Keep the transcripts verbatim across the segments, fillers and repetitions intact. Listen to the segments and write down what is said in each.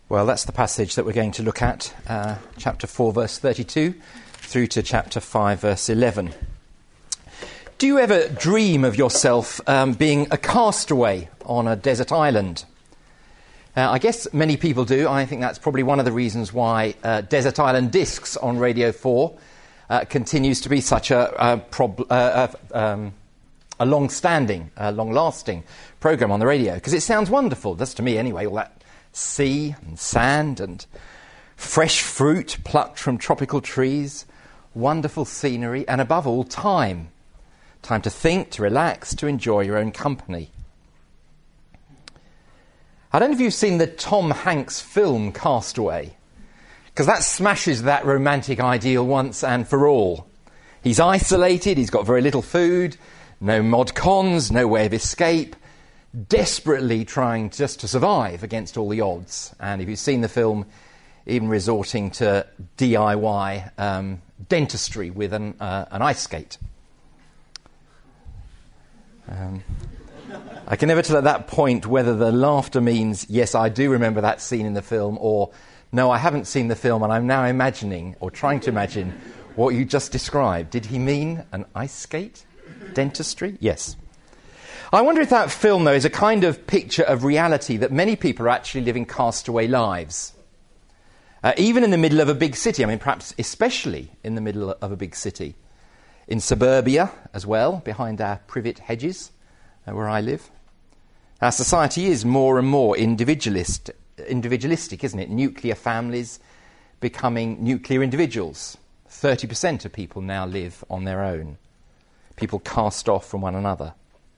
Well, that's the passage that we're going to look at, uh, chapter four, verse thirty-two, through to chapter five, verse eleven. Do you ever dream of yourself um, being a castaway on a desert island? Uh, I guess many people do. I think that's probably one of the reasons why uh, Desert Island Discs on Radio four uh, continues to be such a, a, prob- uh, uh, um, a long-standing, uh, long-lasting programme on the radio, because it sounds wonderful. That's to me anyway, all that sea and sand and fresh fruit plucked from tropical trees, wonderful scenery, and above all, time. Time to think, to relax, to enjoy your own company. I don't know if you've seen the Tom Hanks film Castaway, because that smashes that romantic ideal once and for all. He's isolated, he's got very little food, no mod cons, no way of escape, desperately trying just to survive against all the odds. And if you've seen the film, even resorting to D I Y um, dentistry with an, uh, an ice skate. Um, I can never tell at that point whether the laughter means, yes, I do remember that scene in the film, or no, I haven't seen the film and I'm now imagining, or trying to imagine, what you just described. Did he mean an ice skate? Dentistry? Yes. I wonder if that film, though, is a kind of picture of reality that many people are actually living castaway lives. Uh, even in the middle of a big city, I mean, perhaps especially in the middle of a big city. In suburbia as well, behind our privet hedges, uh, where I live. Our society is more and more individualist, individualistic, isn't it? Nuclear families becoming nuclear individuals. thirty percent of people now live on their own. People cast off from one another.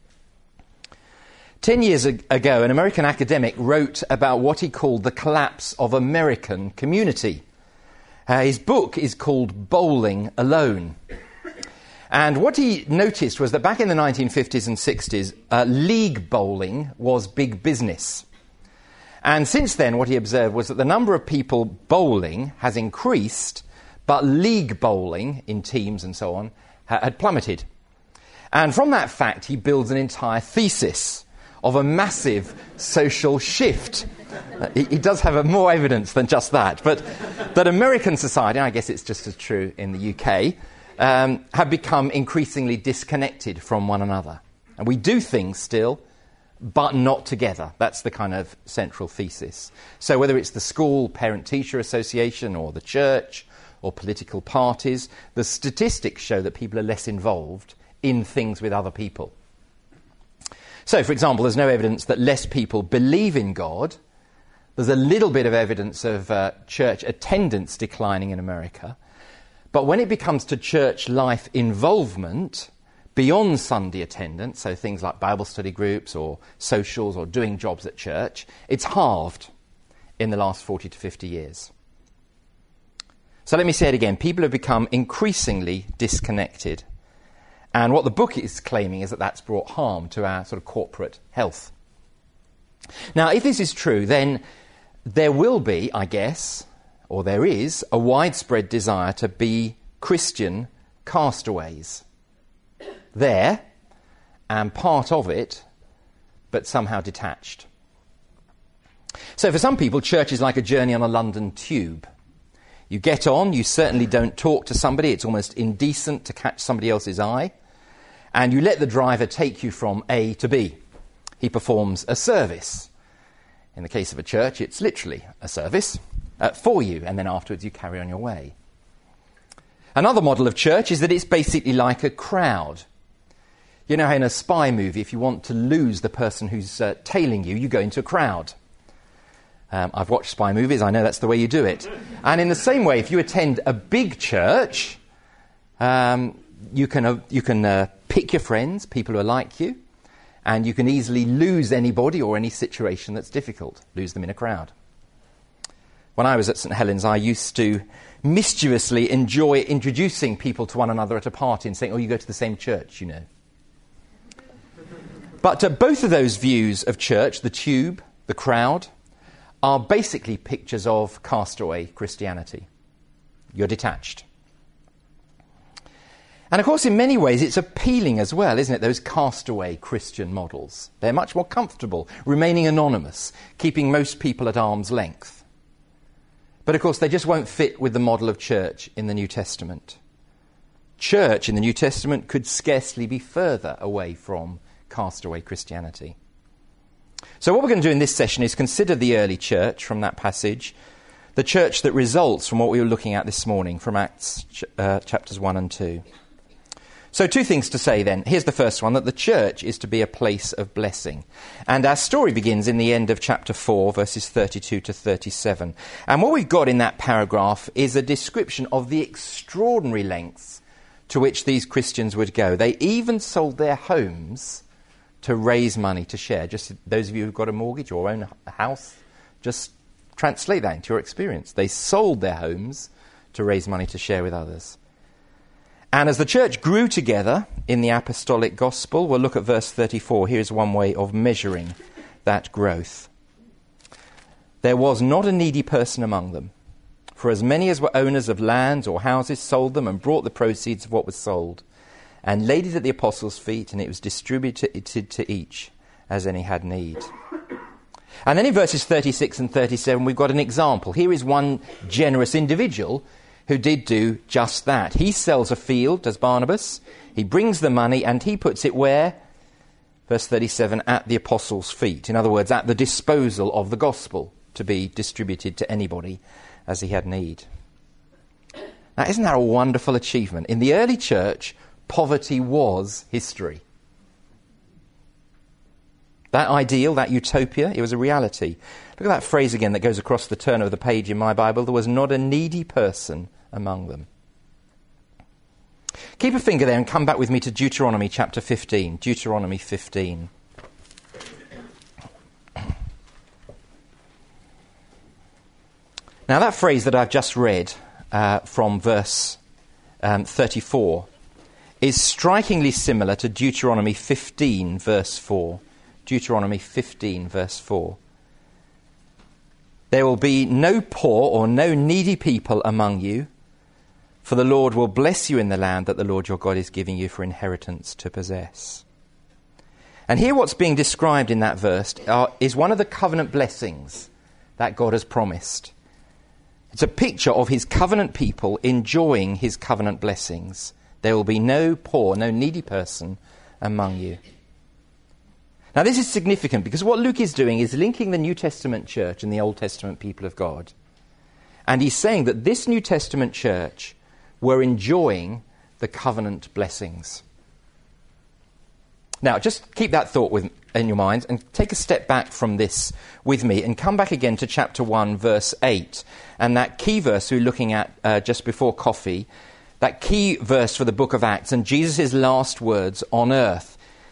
Ten years ago, an American academic wrote about what he called the collapse of American community. Uh, his book is called Bowling Alone. And what he noticed was that back in the nineteen fifties and sixties, uh, league bowling was big business. And since then, what he observed was that the number of people bowling has increased, but league bowling in teams and so on ha- had plummeted. And from that fact, he builds an entire thesis of a massive social shift. Uh, he, he does have a more evidence than just that, but that American society, and I guess it's just as true in the U K, um, have become increasingly disconnected from one another. And we do things still, but not together. That's the kind of central thesis. So whether it's the school parent-teacher association or the church or political parties, the statistics show that people are less involved in things with other people. So, for example, there's no evidence that less people believe in God. There's a little bit of evidence of uh, church attendance declining in America. But when it becomes to church life involvement, beyond Sunday attendance, so things like Bible study groups or socials or doing jobs at church, it's halved in the last forty to fifty years. So let me say it again. People have become increasingly disconnected. And what the book is claiming is that that's brought harm to our sort of corporate health. Now, if this is true, then there will be, I guess, or there is, a widespread desire to be Christian castaways. There, and part of it, but somehow detached. So for some people, church is like a journey on a London tube. You get on, you certainly don't talk to somebody, it's almost indecent to catch somebody else's eye, and you let the driver take you from A to B. He performs a service. In the case of a church, it's literally a service uh, for you, and then afterwards you carry on your way. Another model of church is that it's basically like a crowd. You know how in a spy movie, if you want to lose the person who's uh, tailing you, you go into a crowd. Um, I've watched spy movies, I know that's the way you do it. And in the same way, if you attend a big church, um, you can, uh, you can uh, pick your friends, people who are like you, and you can easily lose anybody or any situation that's difficult, lose them in a crowd. When I was at St Helens, I used to mischievously enjoy introducing people to one another at a party and saying, oh, you go to the same church, you know. But uh, both of those views of church, the tube, the crowd, are basically pictures of castaway Christianity. You're detached. And of course, in many ways, it's appealing as well, isn't it, those castaway Christian models. They're much more comfortable, remaining anonymous, keeping most people at arm's length. But of course, they just won't fit with the model of church in the New Testament. Church in the New Testament could scarcely be further away from castaway Christianity. So what we're going to do in this session is consider the early church from that passage, the church that results from what we were looking at this morning from Acts uh, chapters one and two. So two things to say then. Here's the first one, that the church is to be a place of blessing. And our story begins in the end of chapter four, verses thirty-two to thirty-seven. And what we've got in that paragraph is a description of the extraordinary lengths to which these Christians would go. They even sold their homes to raise money to share. Just those of you who've got a mortgage or own a house, just translate that into your experience. They sold their homes to raise money to share with others. And as the church grew together in the apostolic gospel, we'll look at verse thirty-four. Here's one way of measuring that growth. There was not a needy person among them, for as many as were owners of lands or houses sold them and brought the proceeds of what was sold, and laid it at the apostles' feet, and it was distributed to each as any had need. And then in verses thirty-six and thirty-seven, we've got an example. Here is one generous individual who did do just that. He sells a field, does Barnabas. He brings the money and he puts it where? Verse thirty-seven, at the apostles' feet. In other words, at the disposal of the gospel to be distributed to anybody as he had need. Now, isn't that a wonderful achievement? In the early church, poverty was history. That ideal, that utopia, it was a reality. Look at that phrase again that goes across the turn of the page in my Bible. There was not a needy person among them. Keep a finger there and come back with me to Deuteronomy chapter fifteen. Deuteronomy fifteen. Now that phrase that I've just read uh, from verse um, thirty-four is strikingly similar to Deuteronomy fifteen verse four. Deuteronomy fifteen verse four. There will be no poor or no needy people among you, for the Lord will bless you in the land that the Lord your God is giving you for inheritance to possess. And here what's being described in that verse are, is one of the covenant blessings that God has promised. It's a picture of his covenant people enjoying his covenant blessings. There will be no poor, no needy person among you. Now this is significant because what Luke is doing is linking the New Testament church and the Old Testament people of God. And he's saying that this New Testament church were enjoying the covenant blessings. Now just keep that thought with, in your mind and take a step back from this with me and come back again to chapter one verse eight. And that key verse we were looking at uh, just before coffee, that key verse for the book of Acts and Jesus' last words on earth.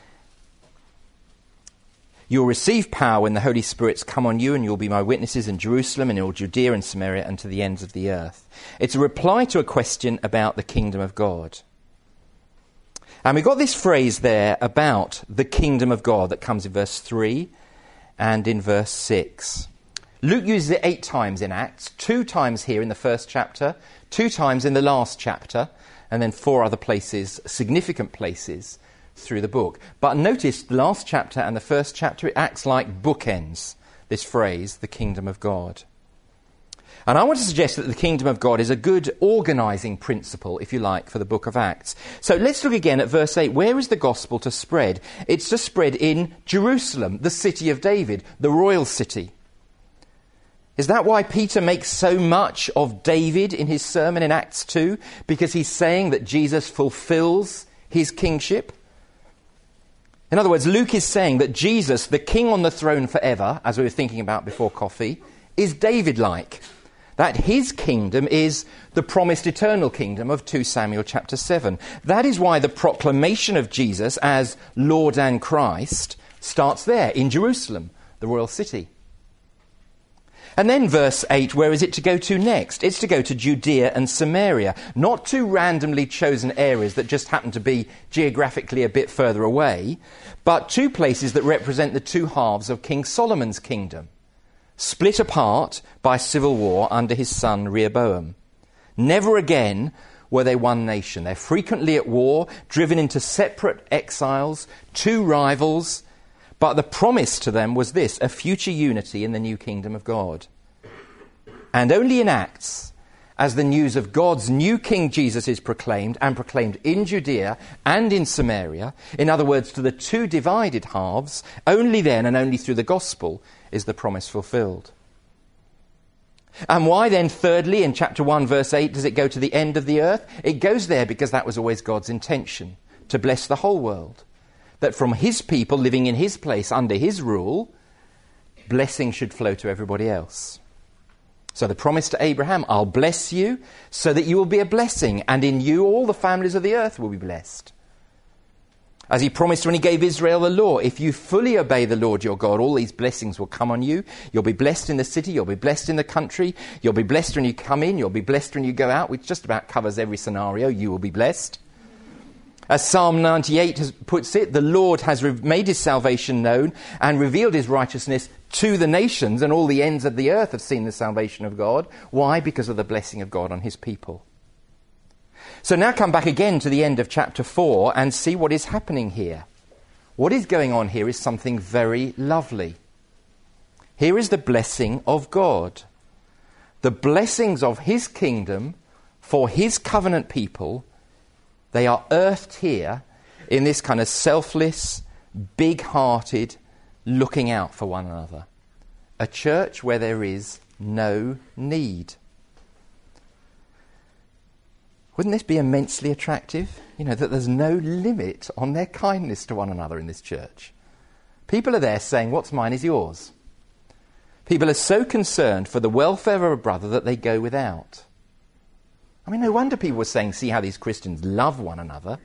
You'll receive power when the Holy Spirit's come on you, and you'll be my witnesses in Jerusalem and in all Judea and Samaria and to the ends of the earth. It's a reply to a question about the kingdom of God. And we've got this phrase there about the kingdom of God that comes in verse three and in verse six. Luke uses it eight times in Acts, two times here in the first chapter, two times in the last chapter, and then four other places, significant places, through the book. But notice the last chapter and the first chapter, it acts like bookends, this phrase, the kingdom of God. And I want to suggest that the kingdom of God is a good organising principle, if you like, for the book of Acts. So let's look again at verse eight. Where is the gospel to spread? It's to spread in Jerusalem, the city of David, the royal city. Is that why Peter makes so much of David in his sermon in Acts two? Because he's saying that Jesus fulfills his kingship? In other words, Luke is saying that Jesus, the king on the throne forever, as we were thinking about before coffee, is David-like. That his kingdom is the promised eternal kingdom of two Samuel chapter seven. That is why the proclamation of Jesus as Lord and Christ starts there, in Jerusalem, the royal city. And then verse eight, where is it to go to next? It's to go to Judea and Samaria, not two randomly chosen areas that just happen to be geographically a bit further away, but two places that represent the two halves of King Solomon's kingdom, split apart by civil war under his son Rehoboam. Never again were they one nation. They're frequently at war, driven into separate exiles, two rivals. But the promise to them was this, a future unity in the new kingdom of God. And only in Acts, as the news of God's new King Jesus is proclaimed, and proclaimed in Judea and in Samaria, in other words, to the two divided halves, only then and only through the gospel is the promise fulfilled. And why then, thirdly, in chapter one, verse eight, does it go to the end of the earth? It goes there because that was always God's intention, to bless the whole world. That from his people living in his place under his rule, blessing should flow to everybody else. So the promise to Abraham, I'll bless you so that you will be a blessing, and in you all the families of the earth will be blessed. As he promised when he gave Israel the law, if you fully obey the Lord your God, all these blessings will come on you. You'll be blessed in the city, you'll be blessed in the country, you'll be blessed when you come in, you'll be blessed when you go out, which just about covers every scenario. You will be blessed. As Psalm ninety-eight has, puts it, the Lord has re- made his salvation known and revealed his righteousness to the nations, and all the ends of the earth have seen the salvation of God. Why? Because of the blessing of God on his people. So now come back again to the end of chapter four and see what is happening here. What is going on here is something very lovely. Here is the blessing of God. The blessings of his kingdom for his covenant people. They are earthed here in this kind of selfless, big-hearted looking out for one another. A church where there is no need. Wouldn't this be immensely attractive? You know, that there's no limit on their kindness to one another in this church. People are there saying, what's mine is yours. People are so concerned for the welfare of a brother that they go without. I mean, no wonder people were saying, see how these Christians love one another.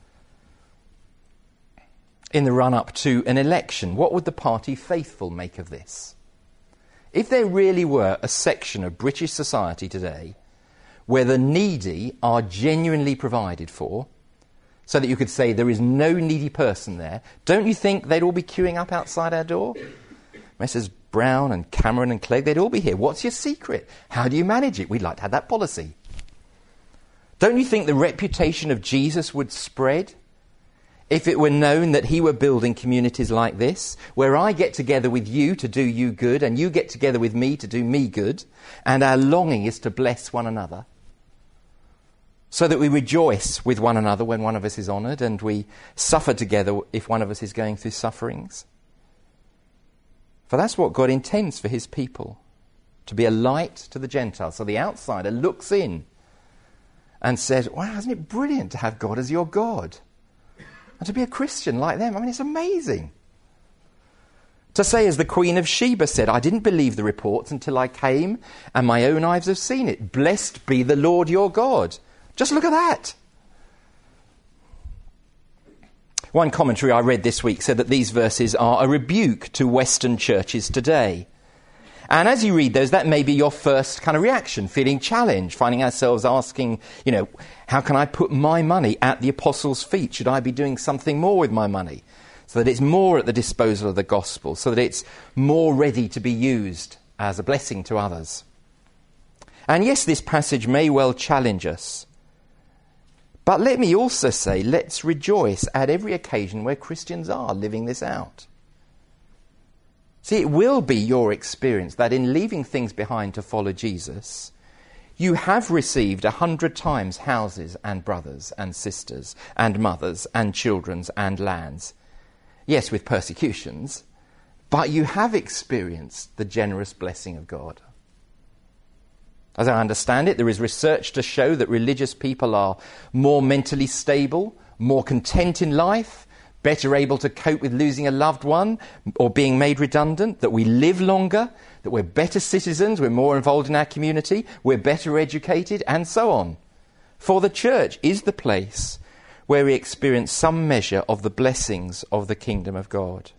In the run-up to an election, what would the party faithful make of this? If there really were a section of British society today where the needy are genuinely provided for, so that you could say there is no needy person there, don't you think they'd all be queuing up outside our door? Messrs Brown and Cameron and Clegg, they'd all be here. What's your secret? How do you manage it? We'd like to have that policy. Don't you think the reputation of Jesus would spread if it were known that he were building communities like this, where I get together with you to do you good, and you get together with me to do me good, and our longing is to bless one another, so that we rejoice with one another when one of us is honoured, and we suffer together if one of us is going through sufferings? For that's what God intends for his people, to be a light to the Gentiles. So the outsider looks in and says, wow, isn't it brilliant to have God as your God? And to be a Christian like them, I mean, it's amazing. To say, as the Queen of Sheba said, I didn't believe the reports until I came, and my own eyes have seen it. Blessed be the Lord your God. Just look at that. One commentary I read this week said that these verses are a rebuke to Western churches today. And as you read those, that may be your first kind of reaction, feeling challenged, finding ourselves asking, you know, how can I put my money at the apostles' feet? Should I be doing something more with my money so that it's more at the disposal of the gospel, so that it's more ready to be used as a blessing to others? And yes, this passage may well challenge us. But let me also say, let's rejoice at every occasion where Christians are living this out. See, it will be your experience that in leaving things behind to follow Jesus, you have received a hundred times houses and brothers and sisters and mothers and children and lands. Yes, with persecutions, but you have experienced the generous blessing of God. As I understand it, there is research to show that religious people are more mentally stable, more content in life, better able to cope with losing a loved one or being made redundant, that we live longer, that we're better citizens, we're more involved in our community, we're better educated, and so on. For the church is the place where we experience some measure of the blessings of the kingdom of God.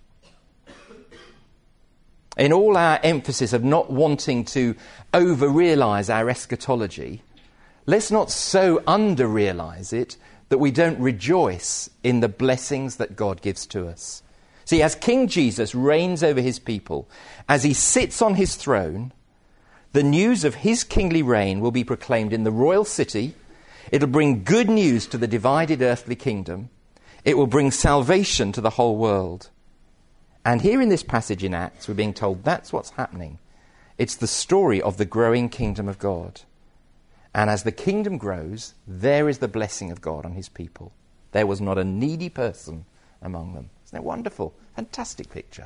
In all our emphasis of not wanting to over-realise our eschatology, let's not so under-realise it that we don't rejoice in the blessings that God gives to us. See, as King Jesus reigns over his people, as he sits on his throne, the news of his kingly reign will be proclaimed in the royal city. It'll bring good news to the divided earthly kingdom. It will bring salvation to the whole world. And here in this passage in Acts, we're being told that's what's happening It's the story of the growing kingdom of God. And as the kingdom grows, there is the blessing of God on his people. There was not a needy person among them. Isn't that wonderful? Fantastic picture.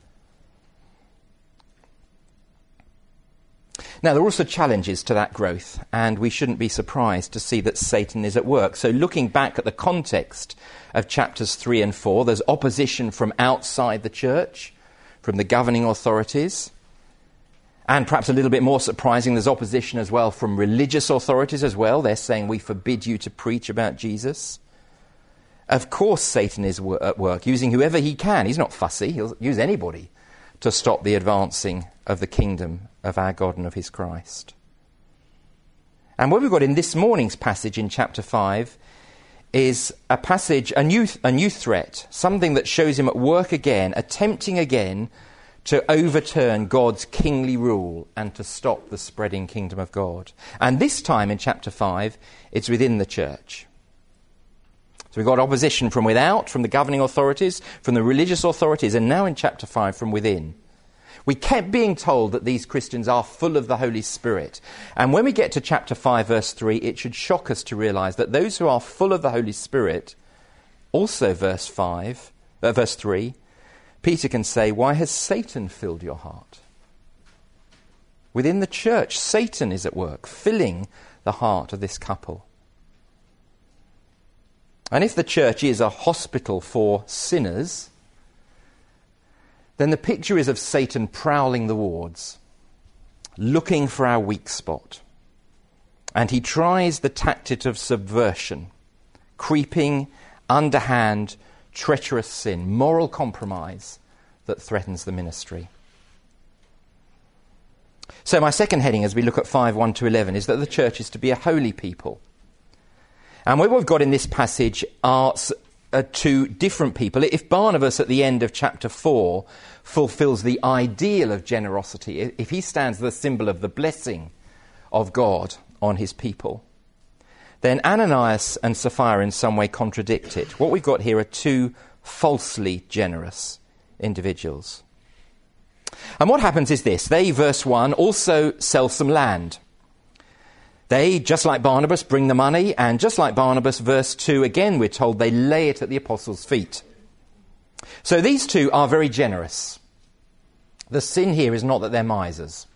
Now, there are also challenges to that growth, and we shouldn't be surprised to see that Satan is at work. So looking back at the context of chapters three and four, there's opposition from outside the church, from the governing authorities. And perhaps a little bit more surprising, there's opposition as well from religious authorities as well. They're saying, we forbid you to preach about Jesus. Of course, Satan is at work, using whoever he can. He's not fussy. He'll use anybody to stop the advancing of the kingdom of our God and of his Christ. And what we've got in this morning's passage in chapter five is a passage, a new, a new threat, something that shows him at work again, attempting again to overturn God's kingly rule and to stop the spreading kingdom of God. And this time in chapter five, it's within the church. So we've got opposition from without, from the governing authorities, from the religious authorities, and now in chapter five, from within. We kept being told that these Christians are full of the Holy Spirit. And when we get to chapter five, verse three, it should shock us to realise that those who are full of the Holy Spirit, also verse five, uh, verse three, Peter can say, why has Satan filled your heart? Within the church, Satan is at work, filling the heart of this couple. And if the church is a hospital for sinners, then the picture is of Satan prowling the wards, looking for our weak spot. And he tries the tactic of subversion, creeping, underhand, treacherous sin, moral compromise that threatens the ministry. So my second heading as we look at five, one to eleven is that the church is to be a holy people. And what we've got in this passage are uh, two different people. If Barnabas at the end of chapter four fulfills the ideal of generosity, if he stands the symbol of the blessing of God on his people, then Ananias and Sapphira in some way contradict it. What we've got here are two falsely generous individuals. And what happens is this. They, verse one, also sell some land. They, just like Barnabas, bring the money, and just like Barnabas, verse two, again we're told they lay it at the apostles' feet. So these two are very generous. The sin here is not that they're misers.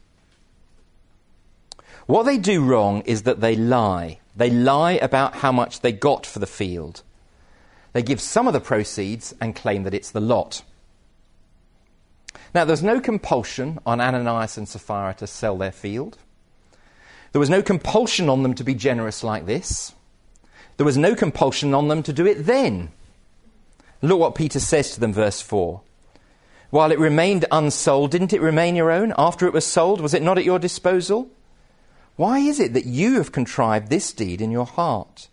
What they do wrong is that they lie. They lie about how much they got for the field. They give some of the proceeds and claim that it's the lot. Now, there's no compulsion on Ananias and Sapphira to sell their field. There was no compulsion on them to be generous like this. There was no compulsion on them to do it then. Look what Peter says to them, verse four. While it remained unsold, didn't it remain your own? After it was sold, was it not at your disposal? Why is it that you have contrived this deed in your heart?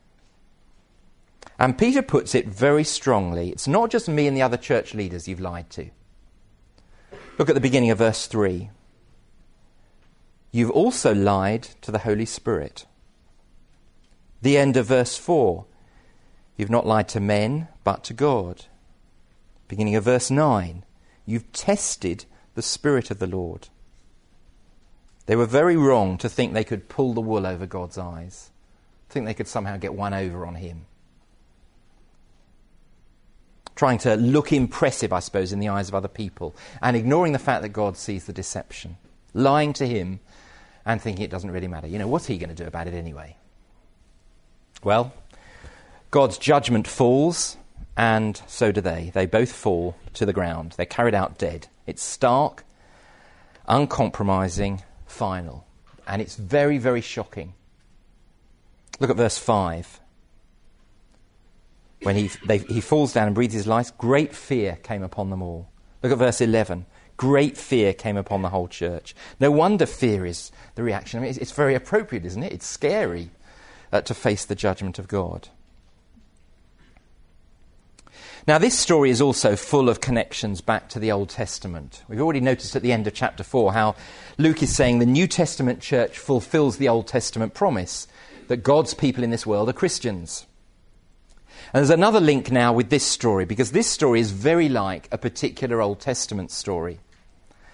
And Peter puts it very strongly. It's not just me and the other church leaders you've lied to. Look at the beginning of verse three. You've also lied to the Holy Spirit. The end of verse four. You've not lied to men, but to God. Beginning of verse nine. You've tested the Spirit of the Lord. They were very wrong to think they could pull the wool over God's eyes. Think they could somehow get one over on him. Trying to look impressive, I suppose, in the eyes of other people, and ignoring the fact that God sees the deception. Lying to him and thinking it doesn't really matter. You know, what's he going to do about it anyway? Well, God's judgment falls, and so do they. They both fall to the ground. They're carried out dead. It's stark, uncompromising, final. And it's very, very shocking. Look at verse five. When he, they, he falls down and breathes his last, great fear came upon them all. Look at verse eleven. Great fear came upon the whole church. No wonder fear is the reaction. I mean, it's, it's very appropriate, isn't it? It's scary uh, to face the judgment of God. Now, this story is also full of connections back to the Old Testament. We've already noticed at the end of chapter four how Luke is saying the New Testament church fulfills the Old Testament promise that God's people in this world are Christians. And there's another link now with this story, because this story is very like a particular Old Testament story.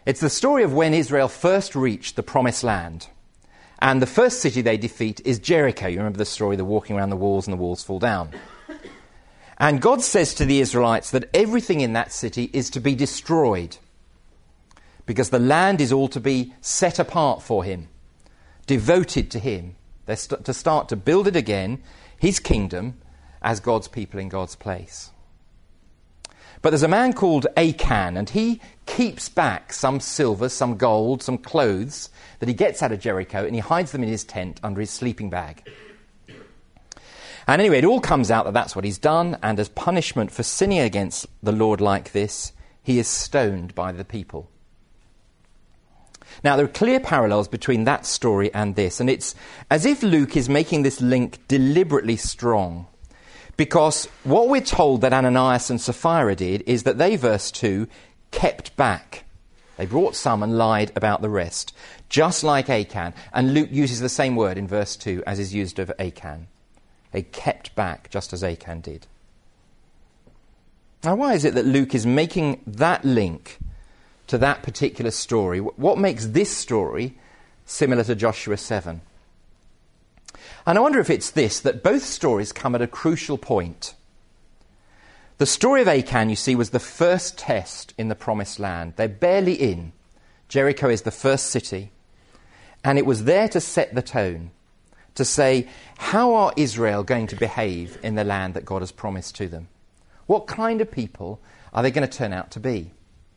It's the story of when Israel first reached the Promised Land. And the first city they defeat is Jericho. You remember the story, they're walking around the walls and the walls fall down. And God says to the Israelites that everything in that city is to be destroyed, because the land is all to be set apart for him, devoted to him. They're st- to start to build it again, his kingdom, as God's people in God's place. But there's a man called Achan, and he keeps back some silver, some gold, some clothes that he gets out of Jericho, and he hides them in his tent under his sleeping bag. And anyway, it all comes out that that's what he's done, and as punishment for sinning against the Lord like this, he is stoned by the people. Now, there are clear parallels between that story and this, and it's as if Luke is making this link deliberately strong. Because what we're told that Ananias and Sapphira did is that they, verse two, kept back. They brought some and lied about the rest, just like Achan. And Luke uses the same word in verse two as is used of Achan. They kept back, just as Achan did. Now, why is it that Luke is making that link to that particular story? What makes this story similar to Joshua seven? And I wonder if it's this, that both stories come at a crucial point. The story of Achan, you see, was the first test in the Promised Land. They're barely in. Jericho is the first city. And it was there to set the tone, to say, how are Israel going to behave in the land that God has promised to them? What kind of people are they going to turn out to be?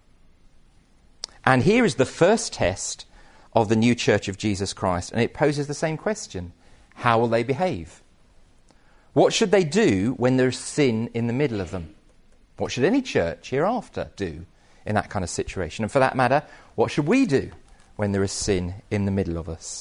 And here is the first test of the new church of Jesus Christ, and it poses the same question. How will they behave? What should they do when there's sin in the middle of them? What should any church hereafter do in that kind of situation? And for that matter, what should we do when there is sin in the middle of us?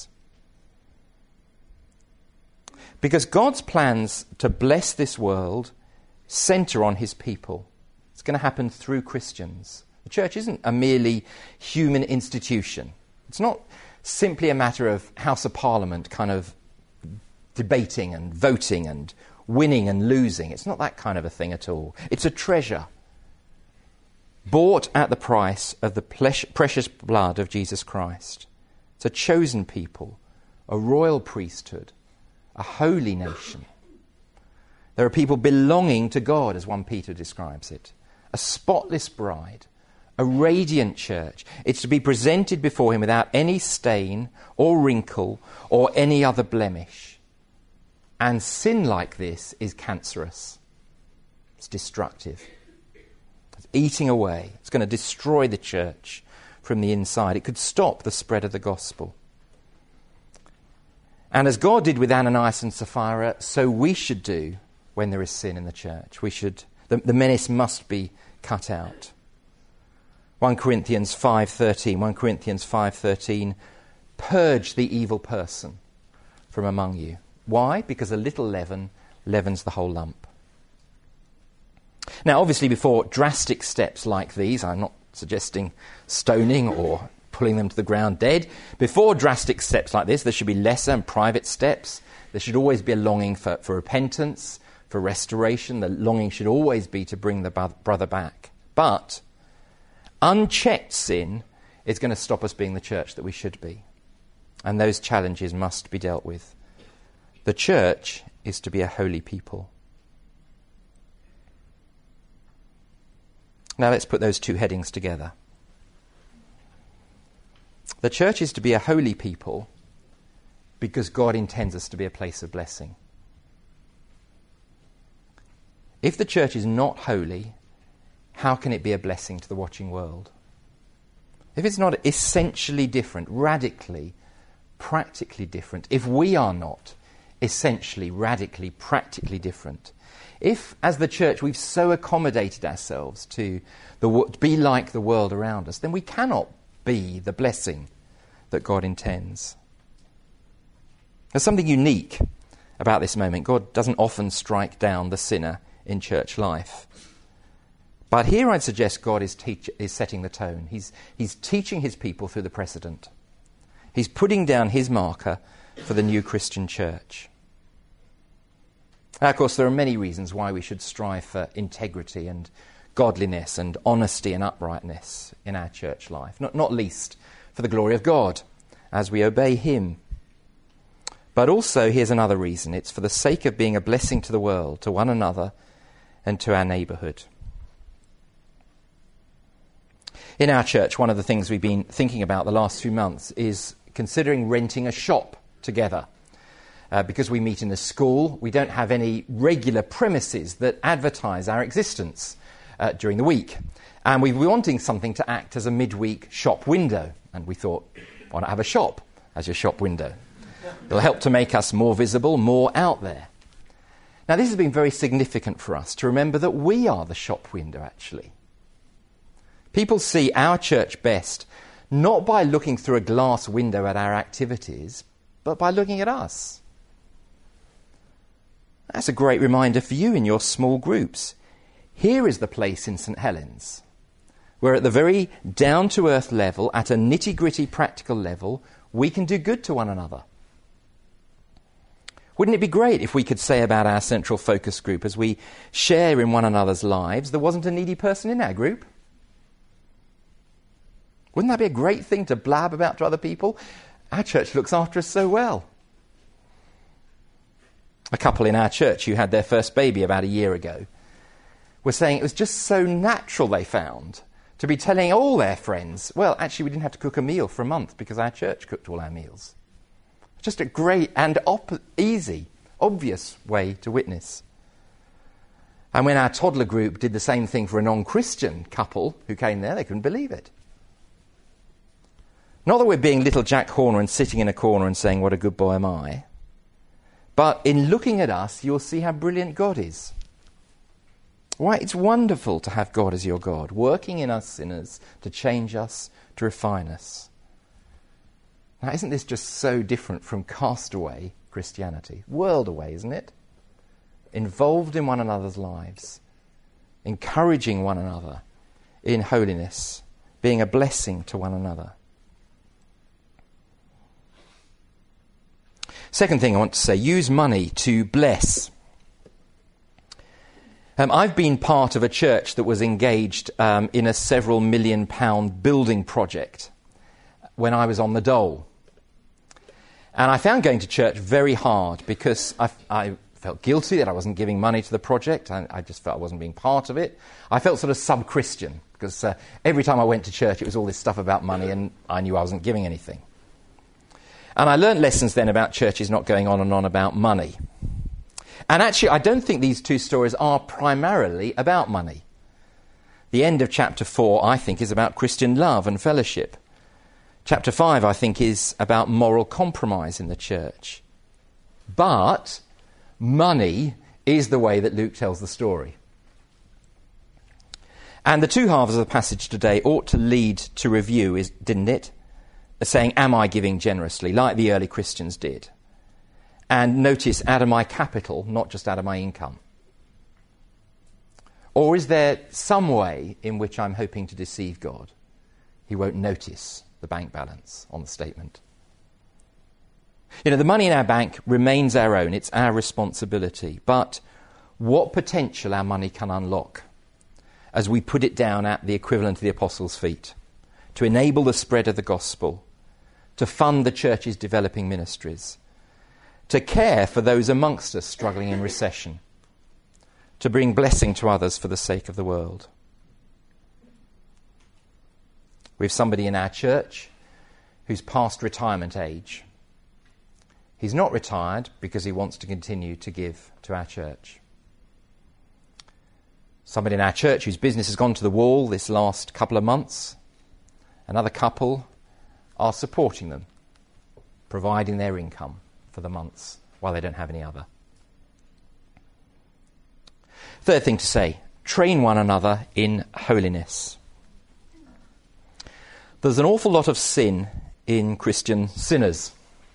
Because God's plans to bless this world centre on his people. It's going to happen through Christians. The church isn't a merely human institution. It's not simply a matter of House of Parliament kind of debating and voting and winning and losing. It's not that kind of a thing at all. It's a treasure bought at the price of the precious blood of Jesus Christ. It's a chosen people, a royal priesthood, a holy nation. There are people belonging to God, as First Peter describes it, a spotless bride, a radiant church. It's to be presented before him without any stain or wrinkle or any other blemish. And sin like this is cancerous. It's destructive. It's eating away. It's going to destroy the church from the inside. It could stop the spread of the gospel. And as God did with Ananias and Sapphira, so we should do when there is sin in the church. We should. The, the menace must be cut out. First Corinthians five thirteen. First Corinthians five thirteen. Purge the evil person from among you. Why? Because a little leaven leavens the whole lump. Now, obviously, before drastic steps like these, I'm not suggesting stoning or pulling them to the ground dead. Before drastic steps like this, there should be lesser and private steps. There should always be a longing for, for repentance, for restoration. The longing should always be to bring the brother back. But unchecked sin is going to stop us being the church that we should be. And those challenges must be dealt with. The church is to be a holy people. Now let's put those two headings together. The church is to be a holy people because God intends us to be a place of blessing. If the church is not holy, how can it be a blessing to the watching world? If it's not essentially different, radically, practically different, if we are not essentially, radically, practically different, if, as the church, we've so accommodated ourselves to the, be like the world around us, then we cannot be the blessing that God intends. There's something unique about this moment. God doesn't often strike down the sinner in church life. But here I'd suggest God is, teach, is setting the tone. He's, he's teaching his people through the precedent. He's putting down his marker for the new Christian church. Now, of course, there are many reasons why we should strive for integrity and godliness and honesty and uprightness in our church life, not, not least for the glory of God as we obey him. But also, here's another reason. It's for the sake of being a blessing to the world, to one another, and to our neighbourhood. In our church, one of the things we've been thinking about the last few months is considering renting a shop together. Uh, because we meet in a school, we don't have any regular premises that advertise our existence uh, during the week. And we were wanting something to act as a midweek shop window. And we thought, why not have a shop as your shop window? It'll help to make us more visible, more out there. Now, this has been very significant for us to remember that we are the shop window, actually. People see our church best not by looking through a glass window at our activities, but by looking at us. That's a great reminder for you in your small groups. Here is the place in St Helens where at the very down-to-earth level, at a nitty-gritty practical level, we can do good to one another. Wouldn't it be great if we could say about our central focus group as we share in one another's lives, there wasn't a needy person in our group? Wouldn't that be a great thing to blab about to other people? Our church looks after us so well. A couple in our church who had their first baby about a year ago were saying it was just so natural, they found, to be telling all their friends, well, actually we didn't have to cook a meal for a month because our church cooked all our meals. Just a great and op- easy, obvious way to witness. And when our toddler group did the same thing for a non-Christian couple who came there, they couldn't believe it. Not that we're being little Jack Horner and sitting in a corner and saying, what a good boy am I. But in looking at us, you'll see how brilliant God is. Why, it's wonderful to have God as your God, working in us sinners to change us, to refine us. Now, isn't this just so different from castaway Christianity? World away, isn't it? Involved in one another's lives, encouraging one another in holiness, being a blessing to one another. Second thing I want to say, use money to bless. Um, I've been part of a church that was engaged um, in a several million pound building project when I was on the dole. And I found going to church very hard because I, I felt guilty that I wasn't giving money to the project. I, I just felt I wasn't being part of it. I felt sort of sub-Christian because uh, every time I went to church it was all this stuff about money and I knew I wasn't giving anything. And I learned lessons then about churches not going on and on about money. And actually, I don't think these two stories are primarily about money. The end of chapter four, I think, is about Christian love and fellowship. Chapter five, I think, is about moral compromise in the church. But money is the way that Luke tells the story. And the two halves of the passage today ought to lead to review, is, didn't it? Saying, am I giving generously, like the early Christians did? And notice, out of my capital, not just out of my income. Or is there some way in which I'm hoping to deceive God? He won't notice the bank balance on the statement. You know, the money in our bank remains our own. It's our responsibility. But what potential our money can unlock as we put it down at the equivalent of the apostles' feet to enable the spread of the gospel, to fund the church's developing ministries, to care for those amongst us struggling in recession, to bring blessing to others for the sake of the world. We have somebody in our church who's past retirement age. He's not retired because he wants to continue to give to our church. Somebody in our church whose business has gone to the wall this last couple of months. Another couple are supporting them, providing their income for the months while they don't have any other. Third thing to say, train one another in holiness. There's an awful lot of sin in Christian sinners.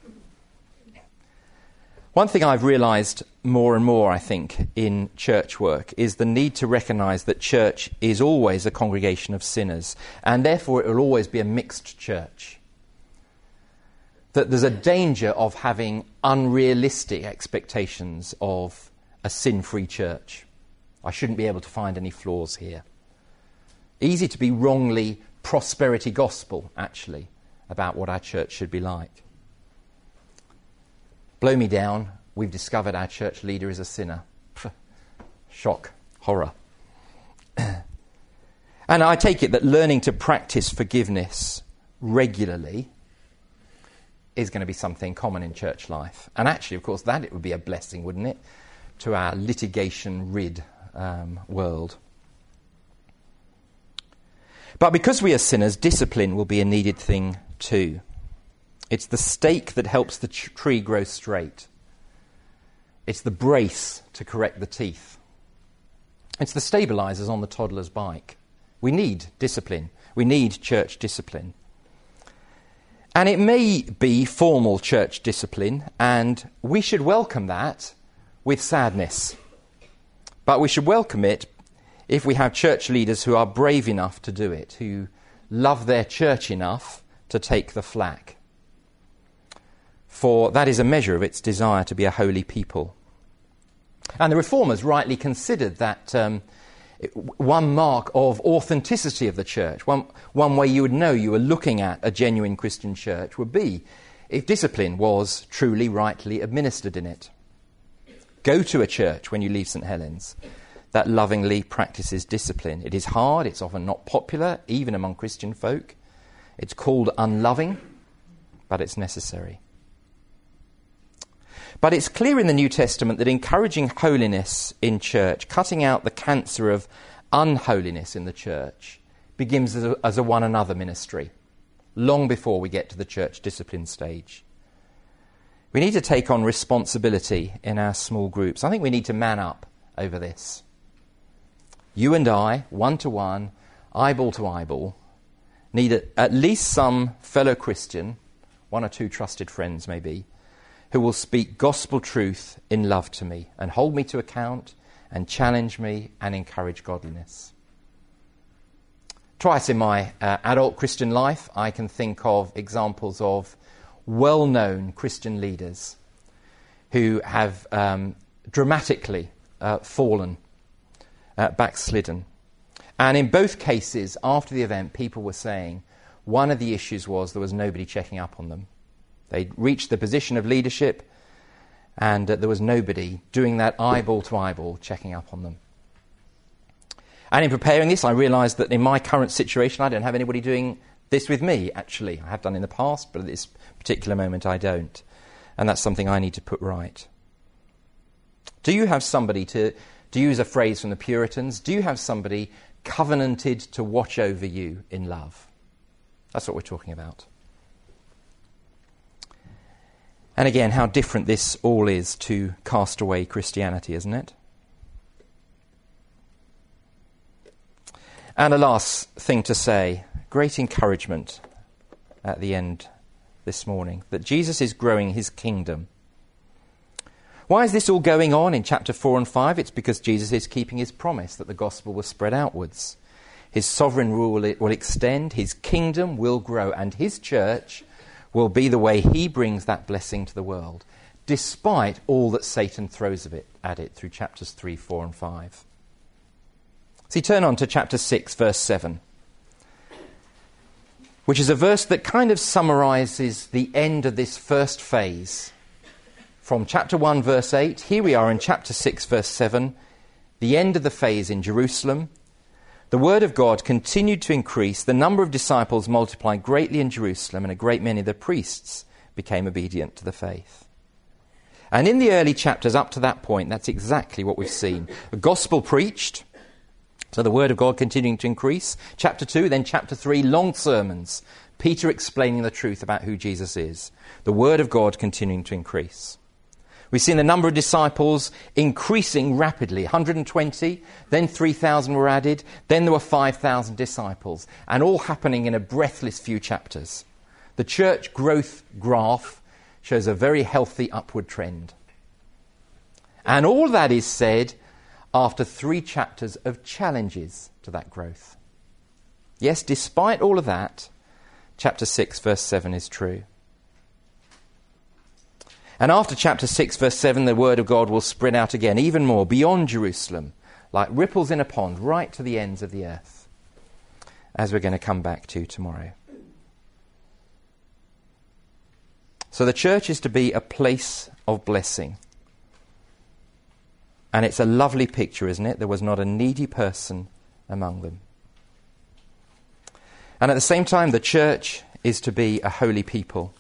One thing I've realised more and more, I think, in church work is the need to recognise that church is always a congregation of sinners, and therefore it will always be a mixed church. That there's a danger of having unrealistic expectations of a sin-free church. I shouldn't be able to find any flaws here. Easy to be wrongly prosperity gospel, actually, about what our church should be like. Blow me down, we've discovered our church leader is a sinner. Shock, horror. And I take it that learning to practice forgiveness regularly is going to be something common in church life. And actually, of course, that it would be a blessing, wouldn't it, to our litigation-rid um, world. But because we are sinners, discipline will be a needed thing too. It's the stake that helps the tr- tree grow straight. It's the brace to correct the teeth. It's the stabilisers on the toddler's bike. We need discipline. We need church discipline. And it may be formal church discipline, and we should welcome that with sadness. But we should welcome it if we have church leaders who are brave enough to do it, who love their church enough to take the flak. For that is a measure of its desire to be a holy people. And the Reformers rightly considered that um, one mark of authenticity of the church, one, one way you would know you were looking at a genuine Christian church, would be if discipline was truly, rightly administered in it. Go to a church when you leave St Helens that lovingly practices discipline. It is hard, it's often not popular, even among Christian folk. It's called unloving, but it's necessary. But it's clear in the New Testament that encouraging holiness in church, cutting out the cancer of unholiness in the church, begins as a, as a one another ministry, long before we get to the church discipline stage. We need to take on responsibility in our small groups. I think we need to man up over this. You and I, one-to-one, eyeball to eyeball, need a, at least some fellow Christian, one or two trusted friends maybe, who will speak gospel truth in love to me and hold me to account and challenge me and encourage godliness. Twice in my uh, adult Christian life, I can think of examples of well-known Christian leaders who have um, dramatically uh, fallen, uh, backslidden. And in both cases, after the event, people were saying one of the issues was there was nobody checking up on them. They'd reached the position of leadership and uh, there was nobody doing that eyeball to eyeball checking up on them. And in preparing this, I realised that in my current situation, I don't have anybody doing this with me, actually. I have done in the past, but at this particular moment I don't. And that's something I need to put right. Do you have somebody, to, to use a phrase from the Puritans, do you have somebody covenanted to watch over you in love? That's what we're talking about. And again, how different this all is to castaway Christianity, isn't it? And a last thing to say, great encouragement at the end this morning, that Jesus is growing his kingdom. Why is this all going on in chapter four and five? It's because Jesus is keeping his promise that the gospel will spread outwards. His sovereign rule will extend, his kingdom will grow, and his church will be the way he brings that blessing to the world, despite all that Satan throws of it, at it through chapters three, four and five. So you turn on to chapter six, verse seven, which is a verse that kind of summarises the end of this first phase. From chapter one, verse eight, here we are in chapter six, verse seven, the end of the phase in Jerusalem. The word of God continued to increase. The number of disciples multiplied greatly in Jerusalem, and a great many of the priests became obedient to the faith. And in the early chapters up to that point, that's exactly what we've seen. The gospel preached, so the word of God continuing to increase. Chapter two, then chapter three, long sermons. Peter explaining the truth about who Jesus is. The word of God continuing to increase. We've seen the number of disciples increasing rapidly. one hundred twenty, then three thousand were added, then there were five thousand disciples, and all happening in a breathless few chapters. The church growth graph shows a very healthy upward trend. And all that is said after three chapters of challenges to that growth. Yes, despite all of that, chapter six, verse seven is true. And after chapter six, verse seven, the word of God will spread out again, even more, beyond Jerusalem, like ripples in a pond, right to the ends of the earth. as we're going to come back to tomorrow. So the church is to be a place of blessing. And it's a lovely picture, isn't it? There was not a needy person among them. And at the same time, the church is to be a holy people.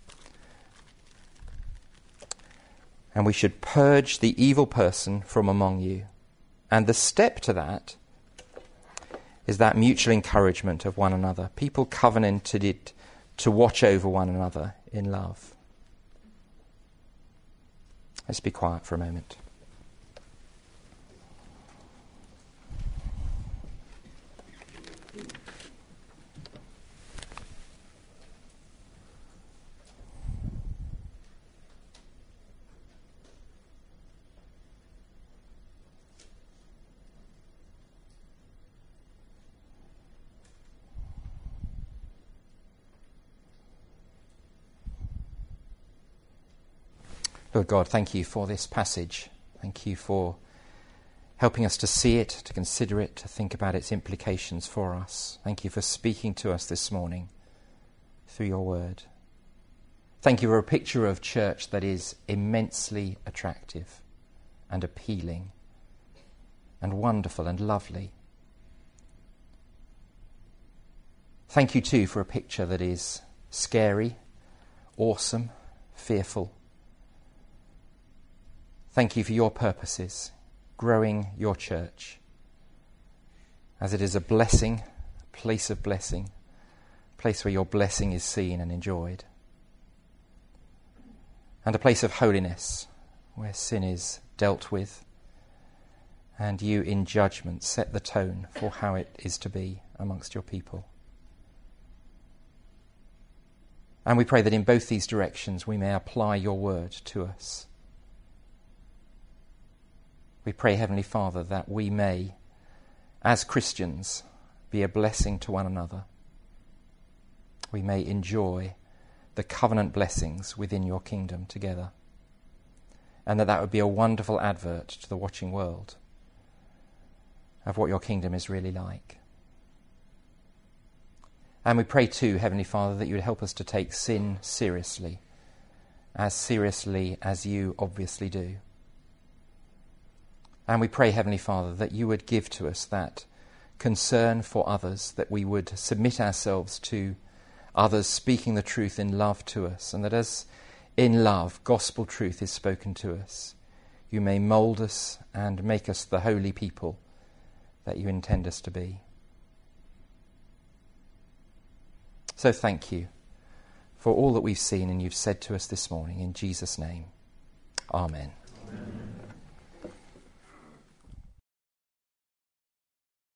And we should purge the evil person from among you. And the step to that is that mutual encouragement of one another. People covenanted to watch over one another in love. Let's be quiet for a moment. Lord God, thank you for this passage. Thank you for helping us to see it, to consider it, to think about its implications for us. Thank you for speaking to us this morning through your word. Thank you for a picture of church that is immensely attractive and appealing and wonderful and lovely. Thank you too for a picture that is scary, awesome, fearful. Thank you for your purposes, growing your church, as it is a blessing, a place of blessing, a place where your blessing is seen and enjoyed, and a place of holiness, where sin is dealt with, and you in judgment set the tone for how it is to be amongst your people. And we pray that in both these directions we may apply your word to us. We pray, Heavenly Father, that we may, as Christians, be a blessing to one another. We may enjoy the covenant blessings within your kingdom together. And that that would be a wonderful advert to the watching world of what your kingdom is really like. And we pray too, Heavenly Father, that you would help us to take sin seriously, as seriously as you obviously do. And we pray, Heavenly Father, that you would give to us that concern for others, that we would submit ourselves to others speaking the truth in love to us, and that as in love gospel truth is spoken to us, you may mould us and make us the holy people that you intend us to be. So thank you for all that we've seen and you've said to us this morning. In Jesus' name, amen. Amen.